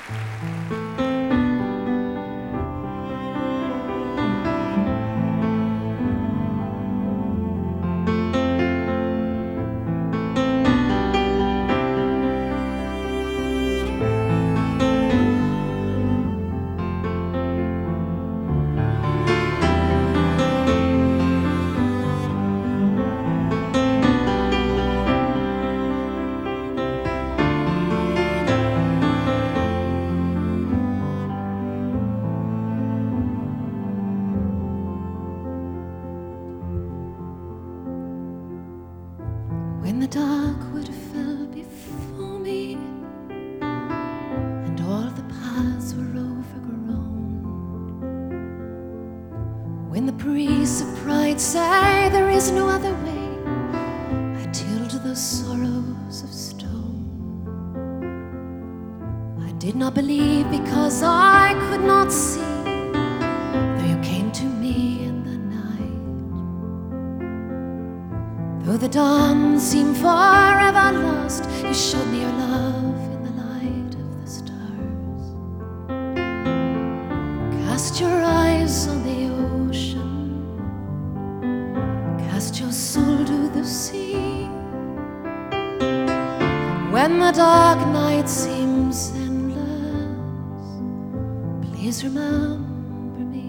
When the dark wood fell before me, and all the paths were overgrown, when the priests of pride say there is no other way, I tilled the sorrows of stone. I did not believe because I could not see, though you came to me in the night. Though the dawn seemed forever lost, you showed me your love in the light of the stars. Cast your eyes on the ocean, cast your soul to the sea. When the dark night seems endless, please remember me.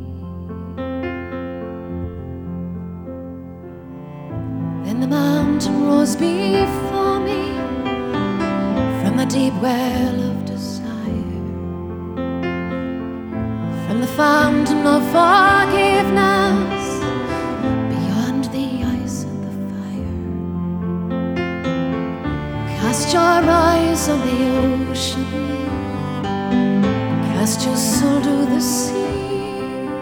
Then the mountain rose before me from the deep well of desire, from the fountain of forgiveness, beyond the ice and the fire. Cast your eyes on the ocean, cast your soul to the sea.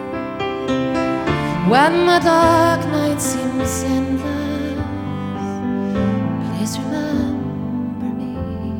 When the dark night seems endless, please remember me.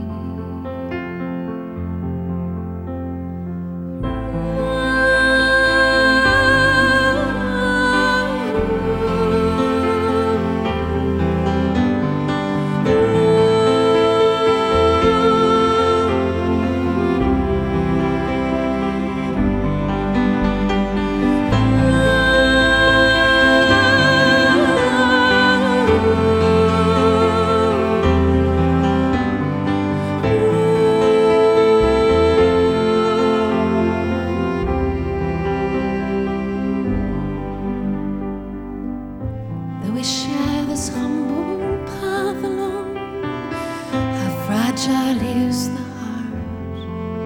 Though we share this humble path alone, how fragile is the heart.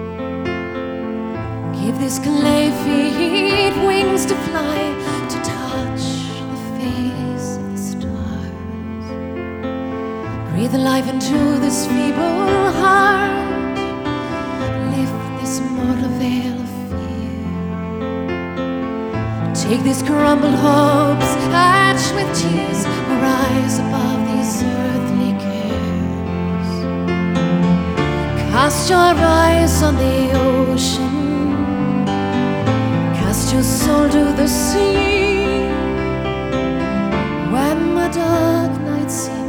Give this clay feet wings to fly, to touch the face of the stars. Breathe life into this feeble heart, lift this mortal veil of fear. Take these crumbled hopes, hatched with tears, arise above these earthly cares. Cast your eyes on the ocean, cast your soul to the sea. When the dark night seems